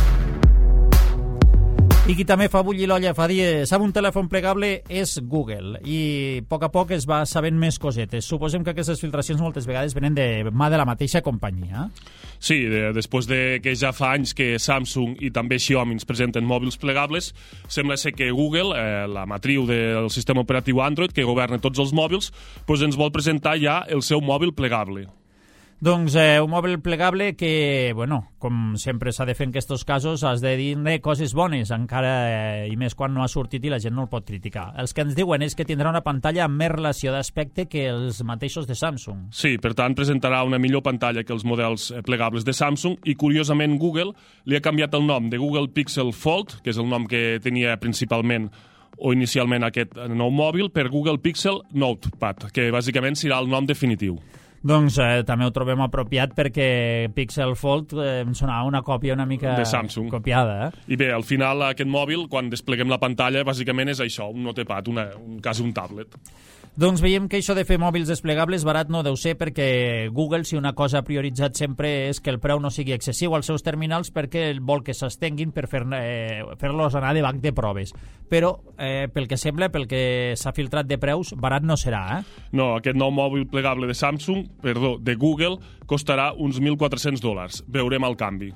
I qui també fa bullir l'olla fa dir, sap, un telèfon plegable és Google, i a poc es va sabent més cosetes. Suposem que aquestes filtracions moltes vegades venen de mà de la mateixa companyia. Sí, després de que ja fa anys que Samsung i també Xiaomi ens presenten mòbils plegables, sembla ser que Google, la matriu del sistema operatiu Android, que governa tots els mòbils, doncs ens vol presentar ja el seu mòbil plegable. Doncs un mòbil plegable que, bueno, com sempre s'ha de fer en aquests casos, has de dir coses bones, encara i més quan no ha sortit i la gent no el pot criticar. Els que ens diuen és que tindrà una pantalla amb més relació d'aspecte que els mateixos de Samsung. Sí, per tant, presentarà una millor pantalla que els models plegables de Samsung i, curiosament, Google li ha canviat el nom de Google Pixel Fold, que és el nom que tenia principalment o inicialment aquest nou mòbil, per Google Pixel Notepad, que bàsicament serà el nom definitiu. Doncs també ho trobem apropiat perquè Pixel Fold em sonava una còpia una mica de Samsung. Copiada. I bé, al final aquest mòbil, quan despleguem la pantalla, bàsicament és això, un notepad, quasi un tablet. Doncs veiem que això de fer mòbils desplegables barat no deu ser, perquè Google, si una cosa ha prioritzat sempre és que el preu no sigui excessiu als seus terminals, perquè vol que s'estenguin per fer-los anar de banc de proves. Però, pel que sembla, pel que s'ha filtrat de preus, barat no serà, No, aquest nou mòbil plegable de Google, costarà uns $1.400. Veurem el canvi.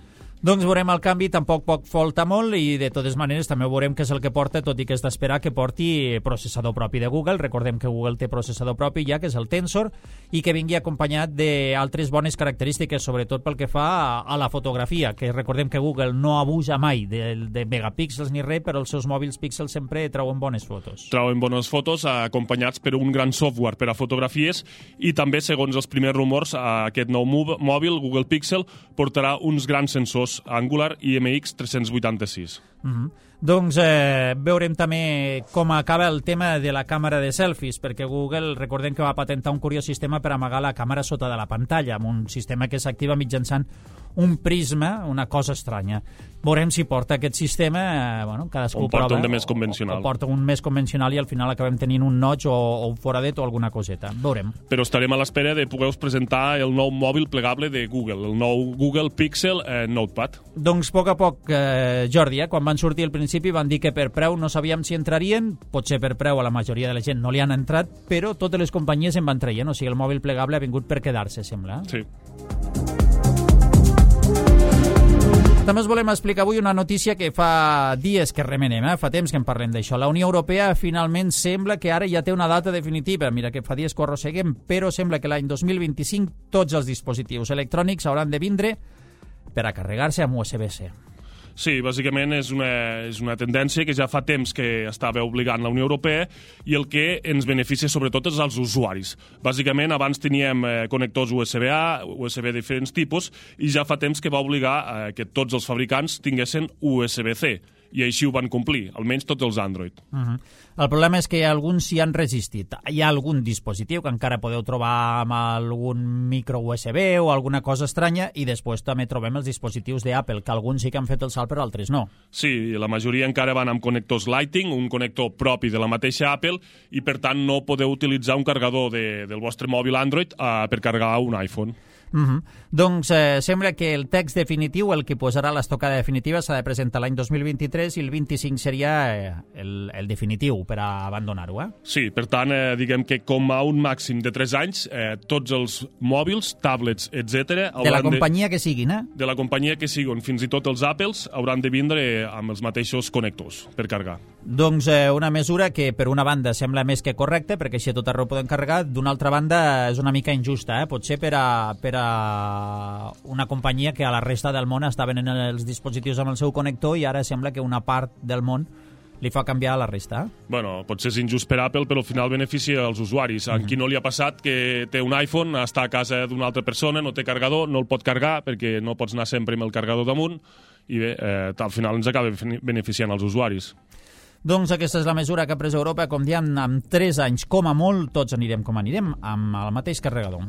Doncs veurem el canvi, tampoc poc falta molt, i de totes maneres també veurem què és el que porta, tot i que és d'esperar que porti processador propi de Google. Recordem que Google té processador propi ja, que és el Tensor, i que vingui acompanyat d'altres bones característiques, sobretot pel que fa a la fotografia, que recordem que Google no abusa mai de megapíxels ni res, però els seus mòbils Pixel sempre treuen bones fotos. Treuen bones fotos acompanyats per un gran software per a fotografies, i també, segons els primers rumors, aquest nou mòbil, Google Pixel, portarà uns grans sensors Angular IMX386. Doncs veurem també com acaba el tema de la càmera de selfies, perquè Google, recordem que va patentar un curiós sistema per amagar la càmera sota de la pantalla, amb un sistema que s'activa mitjançant un prisma, una cosa estranya. Veurem si porta aquest sistema, cadascú prova. Porta un de més convencional. O porta un més convencional i al final acabem tenint un notch o un foradet o alguna coseta. Veurem. Però estarem a l'espera de poder-vos presentar el nou mòbil plegable de Google, el nou Google Pixel Notepad. Doncs a poc, Jordi, quan van sortir al principi van dir que per preu no sabíem si entrarien, potser per preu a la majoria de la gent no li han entrat, però totes les companyies en van traient, o sigui, el mòbil plegable ha vingut per quedar-se, sembla. Sí. També us volem explicar avui una notícia que fa dies que remenem, fa temps que en parlem d'això. La Unió Europea finalment sembla que ara ja té una data definitiva. Mira que fa dies que ho arrosseguem, però sembla que l'any 2025 tots els dispositius electrònics hauran de vindre per a carregar-se amb USB-C. Sí, bàsicament és una tendència que ja fa temps que estava obligant la Unió Europea, i el que ens beneficia sobretot és als usuaris. Bàsicament, abans teníem connectors USB-A, USB de diferents tipus, i ja fa temps que va obligar que tots els fabricants tinguessin USB-C, i així ho van complir, almenys tots els Android. El problema és que alguns s'hi han resistit. Hi ha algun dispositiu que encara podeu trobar amb algun micro USB o alguna cosa estranya, i després també trobem els dispositius d'Apple, que alguns sí que han fet el salt però altres no. Sí, la majoria encara van amb connectors Lightning, un connector propi de la mateixa Apple, i per tant no podeu utilitzar un carregador del vostre mòbil Android per carregar un iPhone. Doncs sembla que el text definitiu, el que posarà l'estocada definitiva, s'ha de presentar l'any 2023 i el 25 seria el definitiu per a abandonar-ho. Sí, per tant, diguem que com a un màxim de 3 anys, tots els mòbils, tablets, etc. De la companyia que siguin, De la companyia que siguin, fins i tot els Apples, hauran de vindre amb els mateixos connectors per carregar. Doncs una mesura que per una banda sembla més que correcta, perquè així a tot arreu poden carregar, d'una altra banda és una mica injusta, potser per a una companyia que a la resta del món està venent els dispositius amb el seu connector i ara sembla que una part del món li fa canviar a la resta. Bueno, potser és injust per Apple, però al final beneficia els usuaris. A qui no li ha passat que té un iPhone, està a casa d'una altra persona, no té carregador, no el pot carregar perquè no pots anar sempre amb el carregador damunt, i bé, al final ens acaba beneficiant els usuaris. Doncs aquesta és la mesura que ha pres Europa, com diem, amb 3 anys com a molt, tots anirem com anirem, amb el mateix carregador.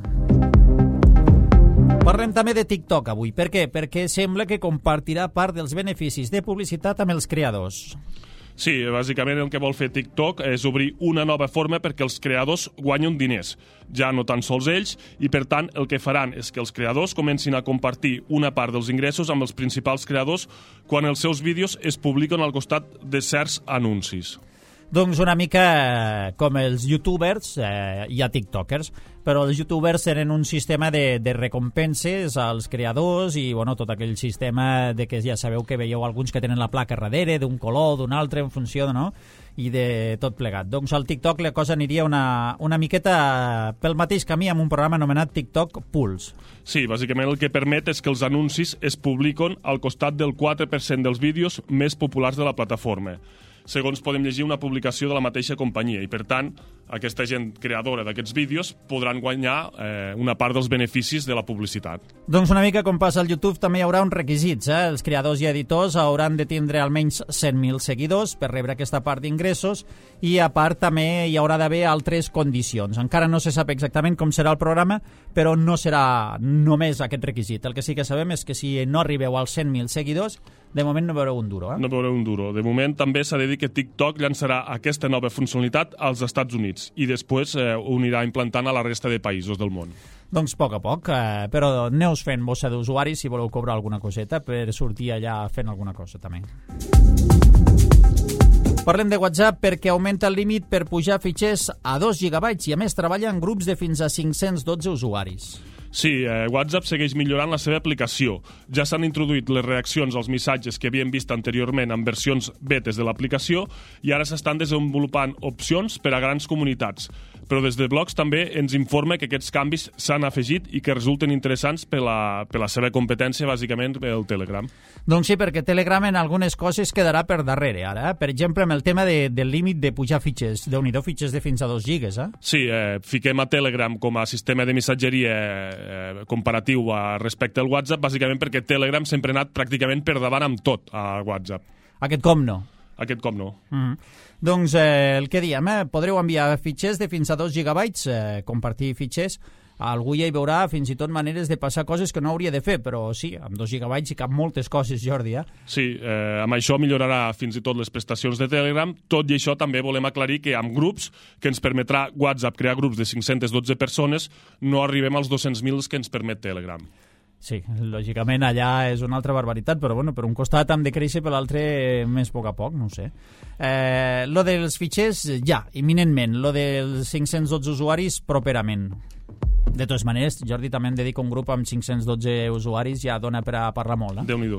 Parlem també de TikTok avui. Per què? Perquè sembla que compartirà part dels beneficis de publicitat amb els creadors. Sí, bàsicament el que vol fer TikTok és obrir una nova forma perquè els creadors guanyin diners, ja no tan sols ells, i per tant el que faran és que els creadors comencin a compartir una part dels ingressos amb els principals creadors quan els seus vídeos es publiquen al costat de certs anuncis. Doncs una mica com els youtubers, hi ha tiktokers, però els youtubers tenen un sistema de recompenses als creadors i tot aquell sistema de que ja sabeu que veieu alguns que tenen la placa darrere, d'un color, d'un altre, en funció, i de tot plegat. Doncs al TikTok la cosa aniria una miqueta pel mateix camí amb un programa anomenat TikTok Pulse. Sí, bàsicament el que permet és que els anuncis es publiquen al costat del 4% dels vídeos més populars de la plataforma. Segons podem llegir una publicació de la mateixa companyia, i per tant aquesta gent creadora d'aquests vídeos podran guanyar una part dels beneficis de la publicitat. Doncs una mica com passa al YouTube, també hi haurà uns requisits. Els creadors i editors hauran de tindre almenys 100.000 seguidors per rebre aquesta part d'ingressos, i a part també hi haurà d'haver altres condicions. Encara no se sap exactament com serà el programa, però no serà només aquest requisit. El que sí que sabem és que si no arribeu als 100.000 seguidors, de moment no veureu un duro. No veureu un duro. De moment també s'ha de dir que TikTok llançarà aquesta nova funcionalitat als Estats Units i després ho anirà implantant a la resta de països del món. Doncs a poc, però aneu fent bossa d'usuaris si voleu cobrar alguna coseta per sortir allà fent alguna cosa també. Parlem de WhatsApp perquè augmenta el límit per pujar fitxers a 2 GB i a més treballa en grups de fins a 512 usuaris. Sí, WhatsApp segueix millorant la seva aplicació. Ja s'han introduït les reaccions als missatges que havíem vist anteriorment en versions betes de l'aplicació i ara s'estan desenvolupant opcions per a grans comunitats. Però des de Blogs també ens informa que aquests canvis s'han afegit i que resulten interessants per la seva competència, bàsicament, pel Telegram. Doncs sí, perquè Telegram en algunes coses quedarà per darrere ara. Per exemple, amb el tema del límit de pujar fitxers. Déu-n'hi-do, fitxers de fins a 2 gigas, eh? Sí, fiquem a Telegram com a sistema de missatgeria comparatiu respecte al WhatsApp, bàsicament perquè Telegram sempre ha anat pràcticament per davant amb tot a WhatsApp. Aquest com no. Aquest com no. Doncs el que diem, podreu enviar fitxers de fins a 2 gigabytes, compartir fitxers. Algú ja hi veurà fins i tot maneres de passar coses que no hauria de fer, però sí, amb 2 gigabytes hi cap moltes coses, Jordi. Sí, amb això millorarà fins i tot les prestacions de Telegram. Tot i això també volem aclarir que amb grups, que ens permetrà WhatsApp crear grups de 512 persones, no arribem als 200.000 que ens permet Telegram. Sí, lògicament allà és una altra barbaritat, però bueno, per un costat hem de créixer, per l'altre més a poc a poc, no ho sé. Lo dels fitxers, ja, imminentment. Lo dels 512 usuaris, properament. De totes maneres, Jordi, també em dedica un grup amb 512 usuaris, ja dona per a parlar molt. Déu-n'hi-do.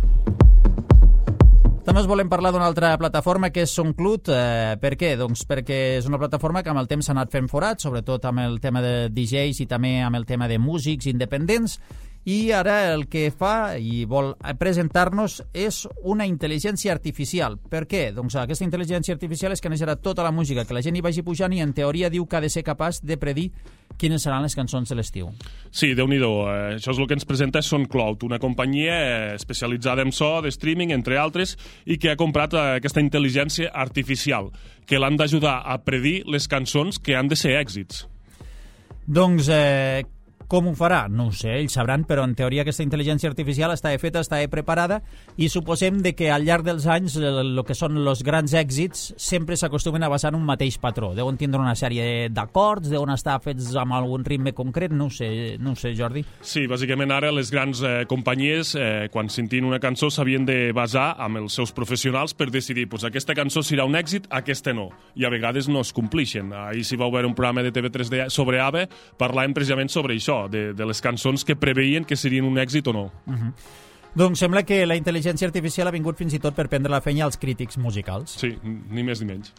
També us volem parlar d'una altra plataforma que és SoundCloud. Per què? Doncs perquè és una plataforma que amb el temps s'ha anat fent forat, sobretot amb el tema de DJs i també amb el tema de músics independents, i ara el que fa i vol presentar-nos és una intel·ligència artificial. Per què? Doncs aquesta intel·ligència artificial és que neixerà tota la música que la gent hi vagi pujant i en teoria diu que ha de ser capaç de predir quines seran les cançons de l'estiu. Sí, Déu-n'hi-do. Això és el que ens presenta SoundCloud, una companyia especialitzada en so, de streaming, entre altres, i que ha comprat aquesta intel·ligència artificial, que l'han d'ajudar a predir les cançons que han de ser èxits. Doncs com ho farà? No ho sé, ells sabran, però en teoria aquesta intel·ligència artificial està feta, està preparada, i suposem de que al llarg dels anys el que són els grans èxits sempre s'acostumen a basar en un mateix patró. Deuen tindre una sèrie d'acords, deuen estar fets amb algun ritme concret, no ho sé, Jordi. Sí, bàsicament ara les grans companyies, quan sentin una cançó, s'havien de basar amb els seus professionals per decidir, pues, aquesta cançó serà un èxit, aquesta no. I a vegades no es complixen. Ahir si vau veure un programa de TV3 sobre ABBA, parlàvem precisament sobre això, de les cançons que preveien que serien un èxit o no. Doncs sembla que la intel·ligència artificial ha vingut fins i tot per prendre la feina als crítics musicals. Sí, ni més ni menys.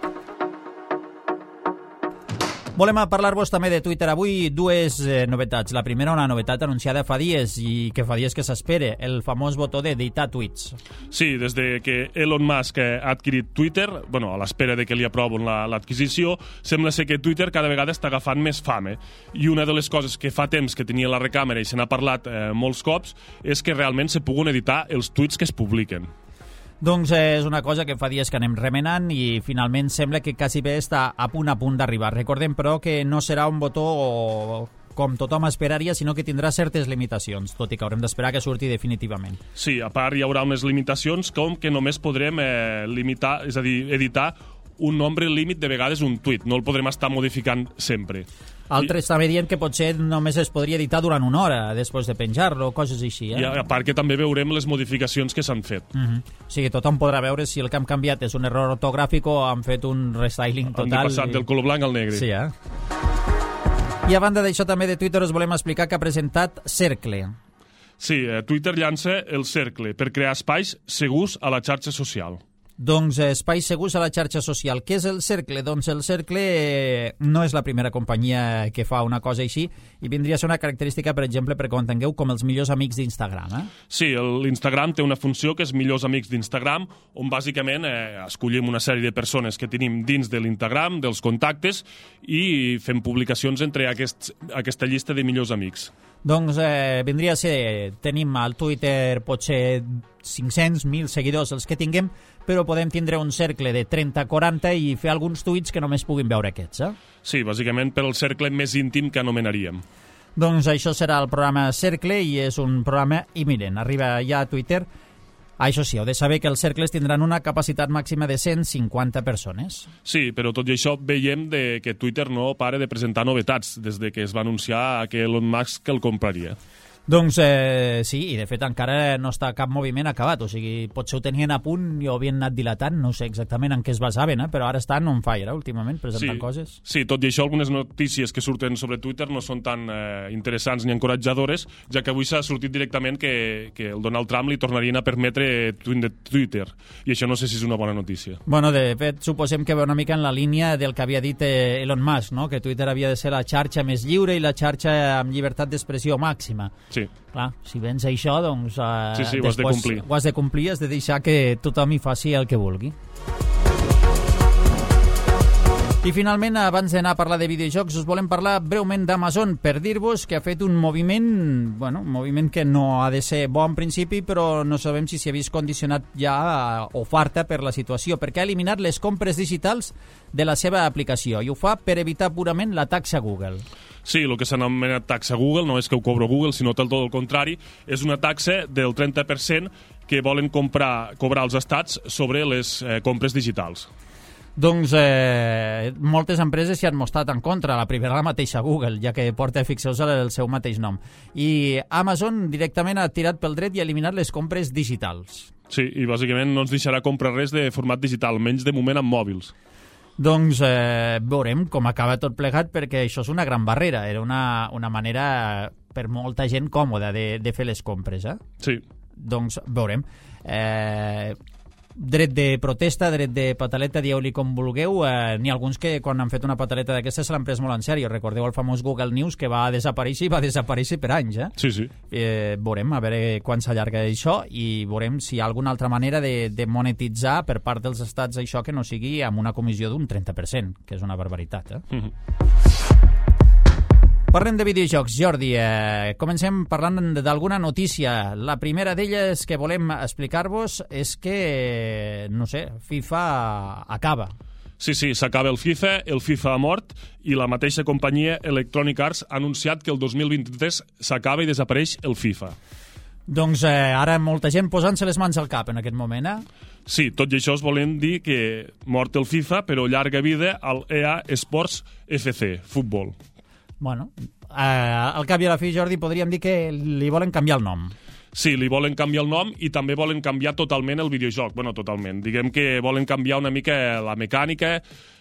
Volem parlar-vos també de Twitter avui, dues novetats. La primera, una novetat anunciada fa dies i que fa dies que s'espera, el famós botó d'editar tuits. Sí, des de que Elon Musk ha adquirit Twitter, bueno, a l'espera de que li aprovin l'adquisició, sembla ser que Twitter cada vegada està agafant més fama. I una de les coses que fa temps que tenia la recàmera i se n'ha parlat molts cops és que realment se puguin editar els tuits que es publiquen. Doncs és una cosa que fa dies que anem remenant i finalment sembla que quasi bé està a punt d'arribar. Recordem, però, que no serà un botó com tothom esperaria, sinó que tindrà certes limitacions, tot i que haurem d'esperar que surti definitivament. Sí, a part hi haurà unes limitacions com que només podrem limitar, és a dir, editar un nombre límit de vegades un tuit, no el podrem estar modificant sempre. Altres també diuen que potser només es podria editar durant una hora després de penjar-lo, coses així. I a part que també veurem les modificacions que s'han fet. O sigui, tothom podrà veure si el que han canviat és un error ortogràfic o han fet un restyling total. Han passat del color blanc al negre. Sí, I a banda d'això també de Twitter us volem explicar que ha presentat Cercle. Sí, Twitter llança el Cercle per crear espais segurs a la xarxa social. Doncs espais segurs a la xarxa social. Què és el Cercle? Doncs el Cercle no és la primera companyia que fa una cosa així i vindria a ser una característica, per exemple, perquè ho entengueu, com els millors amics d'Instagram. Sí, l'Instagram té una funció que és millors amics d'Instagram, on bàsicament escollim una sèrie de persones que tenim dins de l'Instagram, dels contactes, i fem publicacions entre aquesta llista de millors amics. Doncs vindria a ser, tenim al Twitter potser 500, 1.000 seguidors els que tinguem, però podem tindre un cercle de 30-40 i fer alguns tuits que només puguin veure aquests. Sí, bàsicament per el cercle més íntim que anomenaríem. Doncs això serà el programa Cercle i és un programa imminent. Arriba ja a Twitter. Això sí, heu de saber que els cercles tindran una capacitat màxima de 150 persones. Sí, però tot i això veiem que Twitter no para de presentar novetats des de que es va anunciar que Elon Musk el compraria. Doncs sí, i de fet encara no està cap moviment acabat, o sigui, potser ho tenien a punt i ho havien anat dilatant, no sé exactament en què es basaven, però ara estan on fire, últimament, presentant coses. Sí, tot i això, algunes notícies que surten sobre Twitter no són tan interessants ni encoratjadores, ja que avui s'ha sortit directament que el Donald Trump li tornarien a permetre Twitter, i això no sé si és una bona notícia. Bueno, de fet, suposem que ve una mica en la línia del que havia dit Elon Musk, no? Que Twitter havia de ser la xarxa més lliure i la xarxa amb llibertat d'expressió màxima. Sí. Clar, si vens això, doncs sí, ho has de complir. Ho has de complir, has de deixar que tothom hi faci el que vulgui. I finalment, abans d'anar a parlar de videojocs, us volem parlar breument d'Amazon per dir-vos que ha fet un moviment, un moviment que no ha de ser bo en principi, però no sabem si s'hi ha vist condicionat ja o farta per la situació, perquè ha eliminat les compres digitals de la seva aplicació i ho fa per evitar purament la taxa Google. Sí, el que s'anomena taxa Google no és que ho cobra Google, sinó tot el contrari, és una taxa del 30% que volen cobrar els estats sobre les compres digitals. Doncs moltes empreses s'hi han mostrat en contra, la primera la mateixa Google, ja que porta, fixeu-vos, el seu mateix nom. I Amazon directament ha tirat pel dret i ha eliminat les compres digitals. Sí, i bàsicament no ens deixarà comprar res de format digital, menys de moment amb mòbils. Doncs veurem com acaba tot plegat, perquè això és una gran barrera, era una manera per molta gent còmoda de fer les compres. Sí. Doncs veurem. Dret de protesta, dret de pataleta, dieu-li com vulgueu. N'hi ha alguns que quan han fet una pataleta d'aquestes se l'han pres molt en sèrio. Recordeu el famós Google News que va desaparèixer i va desaparèixer per anys. Sí, sí. Veurem a veure quan s'allarga això i veurem si hi ha alguna altra manera de monetitzar per part dels estats això que no sigui amb una comissió d'un 30%, que és una barbaritat. Parlem de videojocs, Jordi. Comencem parlant d'alguna notícia. La primera d'elles que volem explicar-vos és que, no sé, FIFA acaba. Sí, s'acaba el FIFA ha mort i la mateixa companyia Electronic Arts ha anunciat que el 2023 s'acaba i desapareix el FIFA. Doncs ara molta gent posant-se les mans al cap en aquest moment, Sí, tot i això us volem dir que mort el FIFA, però llarga vida al EA Sports FC, futbol. Bueno, al cap i a la fi, Jordi, podríem dir que li volen canviar el nom. Sí, li volen canviar el nom i també volen canviar totalment el videojoc. Bueno, totalment. Diguem que volen canviar una mica la mecànica,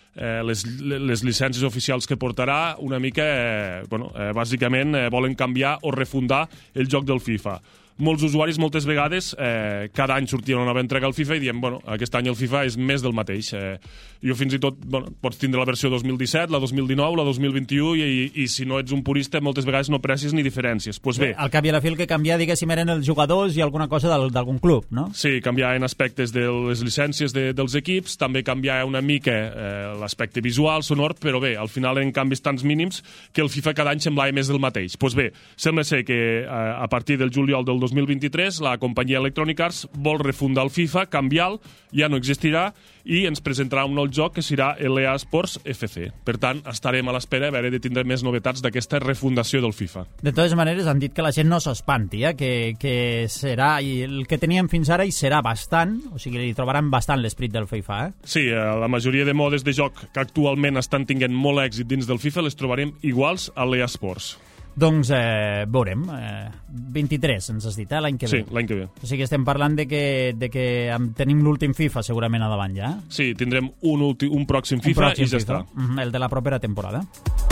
les llicències oficials que portarà, una mica, bàsicament volen canviar o refundar el joc del FIFA. Molts usuaris, moltes vegades, cada any sortia una nova entrega al FIFA i diem, aquest any el FIFA és més del mateix. Jo fins i tot, pots tindre la versió 2017, la 2019, la 2021 i si no ets un purista, moltes vegades no aprecies ni diferències. Pues bé, al cap i a la fi el que canvia, diguéssim, eren els jugadors i alguna cosa d'algun club, no? Sí, canviar en aspectes de les llicències dels equips, també canviar una mica l'aspecte visual, sonor, però bé, al final eren canvis tants mínims que el FIFA cada any semblava més del mateix. Pues bé, sembla ser que a partir del juliol del 2023 la companyia Electronic Arts vol refundar el FIFA, canviar-lo, ja no existirà i ens presentarà un nou joc que serà l'EA Sports FC. Per tant, estarem a l'espera a veure de tindre més novetats d'aquesta refundació del FIFA. De totes maneres, han dit que la gent no s'espanti, que serà, i el que teníem fins ara hi serà bastant, o sigui, li trobaran bastant l'esperit del FIFA. Sí, la majoria de modes de joc que actualment estan tinguent molt èxit dins del FIFA les trobarem iguals a l'EA Sports. Doncs veurem. 23, ens has dit, l'any que ve. Sí, l'any que ve. O sigui, estem parlant de que tenim l'últim FIFA segurament a davant ja. Sí, tindrem un pròxim FIFA i ja està. El de la propera temporada.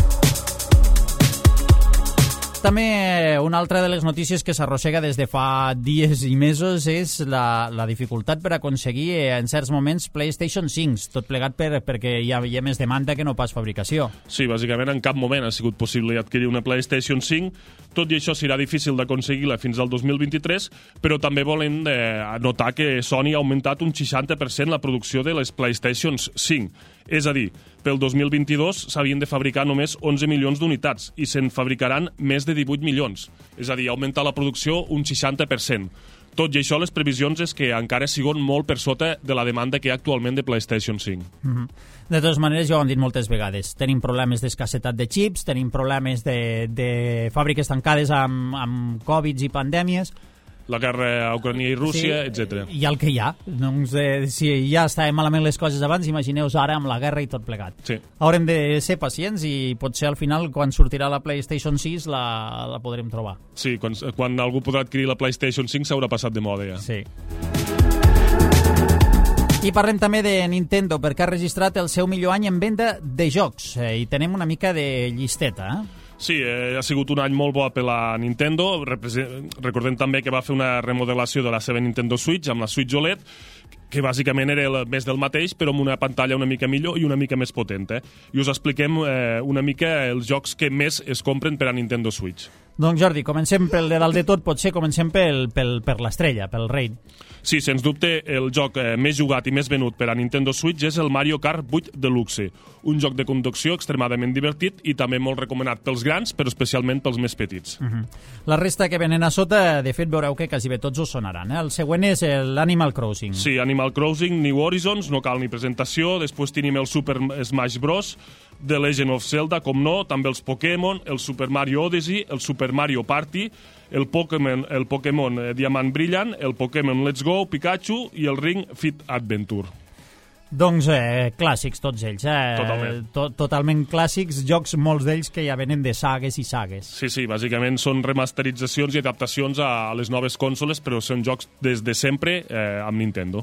També una altra de les notícies que s'arrossega des de fa dies i mesos és la dificultat per aconseguir en certs moments PlayStation 5, tot plegat perquè hi ha més demanda que no pas fabricació. Sí, bàsicament en cap moment ha sigut possible adquirir una PlayStation 5, tot i això serà difícil d'aconseguir-la fins al 2023, però també volem notar que Sony ha augmentat un 60% la producció de les PlayStation 5. És a dir, pel 2022 s'havien de fabricar només 11 milions d'unitats i se'n fabricaran més de 18 milions. És a dir, ha augmentat la producció un 60%. Tot i això, les previsions és que encara siguen molt per sota de la demanda que hi ha actualment de PlayStation 5. De totes maneres, ja ho han dit moltes vegades. Tenim problemes d'escassetat de xips, tenim problemes de fàbriques tancades amb Covid i pandèmies. la guerra a Ucrània i Rússia, etc. I el que hi ha. Doncs, si ja estaven malament les coses abans, imagineu-vos ara amb la guerra i tot plegat. Sí. Haurem de ser pacients i potser al final, quan sortirà la PlayStation 6, la podrem trobar. Sí, quan algú podrà adquirir la PlayStation 5 s'haurà passat de moda ja. Sí. I parlem també de Nintendo, perquè ha registrat el seu millor any en venda de jocs. I tenem una mica de llisteta, Sí, ha sigut un any molt bo per la Nintendo. Recordem també que va fer una remodelació de la seva Nintendo Switch amb la Switch OLED, que bàsicament era més del mateix, però amb una pantalla una mica millor i una mica més potent. I us expliquem una mica els jocs que més es compren per a Nintendo Switch. Doncs Jordi, comencem pel de dalt de tot, potser comencem per l'estrella, pel rei. Sí, sens dubte, el joc més jugat i més venut per a Nintendo Switch és el Mario Kart 8 Deluxe, un joc de conducció extremadament divertit i també molt recomanat pels grans, però especialment pels més petits. La resta que venen a sota, de fet, veureu que quasi bé tots us sonaran. El següent és l'Animal Crossing. Sí, Animal Crossing, New Horizons, no cal ni presentació. Després tenim el Super Smash Bros., The Legend of Zelda, com no, també els Pokémon, el Super Mario Odyssey, el Super Mario Party, el Pokémon Diamant Brillant, el Pokémon Let's Go, Pikachu i el Ring Fit Adventure. Doncs clàssics tots ells, Totalment. Totalment clàssics, jocs molts d'ells que ja venen de sagues i sagues. Sí, bàsicament són remasteritzacions i adaptacions a les noves consoles, però són jocs des de sempre amb Nintendo.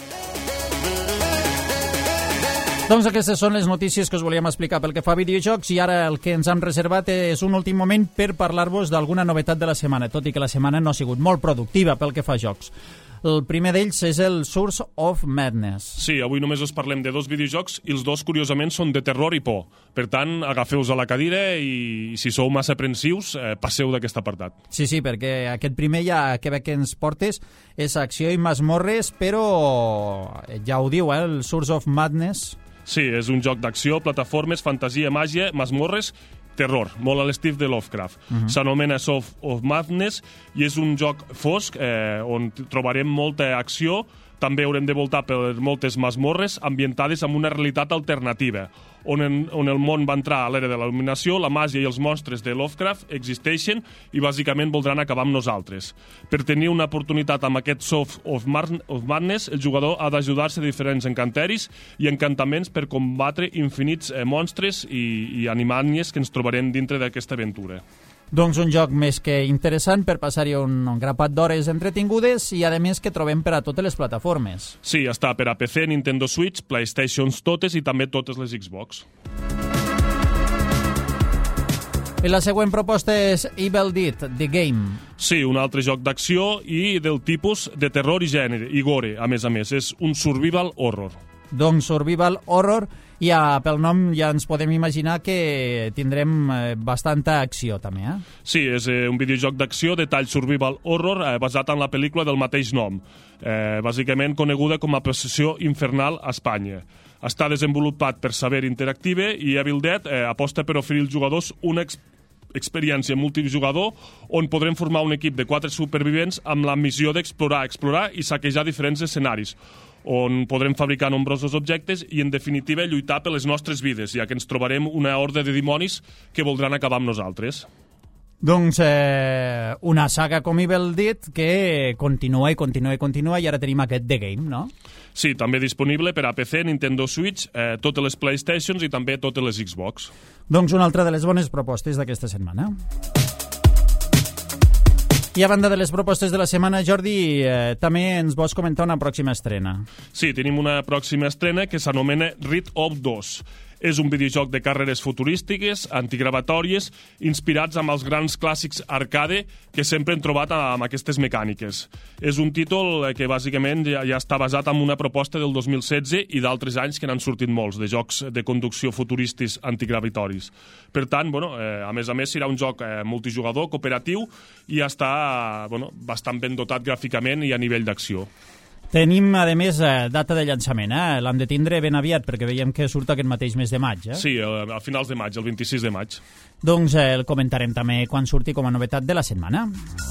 Doncs aquestes són les notícies que us volíem explicar pel que fa a videojocs i ara el que ens hem reservat és un últim moment per parlar-vos d'alguna novetat de la setmana, tot i que la setmana no ha sigut molt productiva pel que fa a jocs. El primer d'ells és el Source of Madness. Sí, avui només us parlem de 2 videojocs i els 2, curiosament, són de terror i por. Per tant, agafeu-vos a la cadira i si sou massa aprensius, passeu d'aquest apartat. Sí, perquè aquest primer ja que ve que ens portes és acció i masmorres, però ja ho diu, el Source of Madness. Sí, és un joc d'acció, plataformes, fantasia, màgia, masmorres, terror, molt a l'estil de Lovecraft. S'anomena Source of Madness i és un joc fosc on trobarem molta acció. També haurem de voltar per moltes masmorres ambientades en una realitat alternativa, on el món va entrar a l'era de la il·luminació, la màgia i els monstres de Lovecraft existeixen i bàsicament voldran acabar amb nosaltres. Per tenir una oportunitat amb aquest Source of Madness, el jugador ha d'ajudar-se a diferents encanteris i encantaments per combatre infinits monstres i animànies que ens trobarem dintre d'aquesta aventura. Doncs un joc més que interessant per passar-hi un grapat d'hores entretingudes i, a més, que trobem per a totes les plataformes. Sí, està per a PC, Nintendo Switch, PlayStations totes i també totes les Xbox. I la següent proposta és Evil Dead, The Game. Sí, un altre joc d'acció i del tipus de terror i gènere, i gore, a més. És un survival horror. Doncs survival horror, i pel nom ja ens podem imaginar que tindrem bastanta acció també, Sí, és un videojoc d'acció de tall survival horror basat en la pel·lícula del mateix nom, bàsicament coneguda com a Possessió Infernal a Espanya. Està desenvolupat per Saber Interactive i Evil Dead aposta per oferir als jugadors una experiència multijugador on podrem formar un equip de 4 supervivents amb la missió d'explorar i saquejar diferents escenaris, on podrem fabricar nombrosos objectes i, en definitiva, lluitar per les nostres vides, ja que ens trobarem una horda de dimonis que voldran acabar amb nosaltres. Doncs una saga com Evil Dead que continua i ara tenim aquest The Game, no? Sí, també disponible per a PC, Nintendo Switch, totes les PlayStations i també totes les Xbox. Doncs una altra de les bones propostes d'aquesta setmana. I a banda de les propostes de la setmana, Jordi, també ens vols comentar una pròxima estrena. Sí, tenim una pròxima estrena que s'anomena Rid of 2. És un videojoc de carreres futurístiques, antigravatòries, inspirats amb els grans clàssics arcade que sempre hem trobat amb aquestes mecàniques. És un títol que bàsicament ja està basat en una proposta del 2016 i d'altres anys que n'han sortit molts, de jocs de conducció futuristes antigravatoris. Per tant, a més serà un joc multijugador, cooperatiu i està bastant ben dotat gràficament i a nivell d'acció. Tenim, a més, data de llançament. L'hem de tindre ben aviat, perquè veiem que surt aquest mateix mes de maig. Sí, a finals de maig, el 26 de maig. Doncs el comentarem també quan surti com a novetat de la setmana.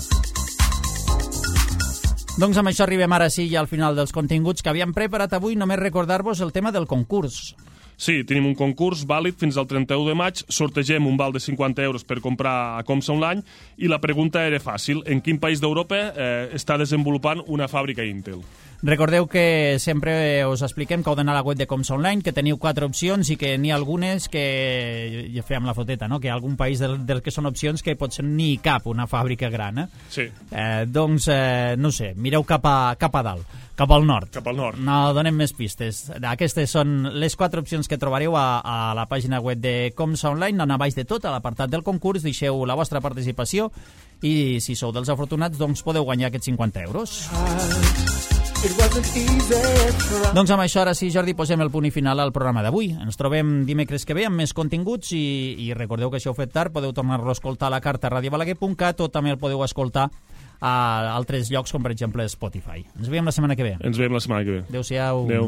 Doncs amb això arribem ara sí ja al final dels continguts que havíem preparat avui. Només recordar-vos el tema del concurs. Sí, tenim un concurs vàlid fins al 31 de maig, sortegem un val de 50 euros per comprar a Comsa Online i la pregunta era fàcil. En quin país d'Europa està desenvolupant una fàbrica Intel? Recordeu que sempre us expliquem que heu d'anar a la web de Comsa Online, que teniu 4 opcions i que n'hi ha algunes que, ja fèiem la foteta, no? Que hi ha algun país del que són opcions que potser ni cap una fàbrica gran. Sí. Doncs, no sé, mireu cap a dalt, cap al nord. Cap al nord. No donem més pistes. Aquestes són les 4 opcions que trobareu a la pàgina web de Comsa Online. On a baix de tot, a l'apartat del concurs, deixeu la vostra participació i si sou dels afortunats, doncs podeu guanyar aquests 50 euros. Doncs amb això, ara sí, Jordi, posem el punt i final al programa d'avui. Ens trobem dimecres que ve amb més continguts i recordeu que si heu fet tard podeu tornar-lo a escoltar a la carta radiobalaguer.cat o també el podeu escoltar a altres llocs com per exemple Spotify. Ens veiem la setmana que ve. Ens veiem la setmana que ve. Adéu-siau. Adéu.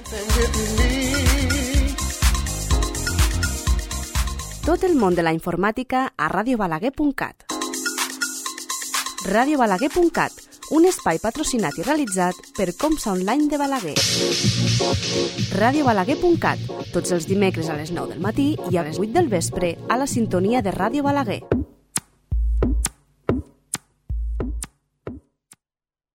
Tot el món de la informàtica a radiobalaguer.cat. radiobalaguer.cat, un espai patrocinat i realitzat per Comsa Online de Balaguer. radiobalaguer.cat, tots els dimecres a les 9 del matí i a les 8 del vespre a la sintonia de Ràdio Balaguer.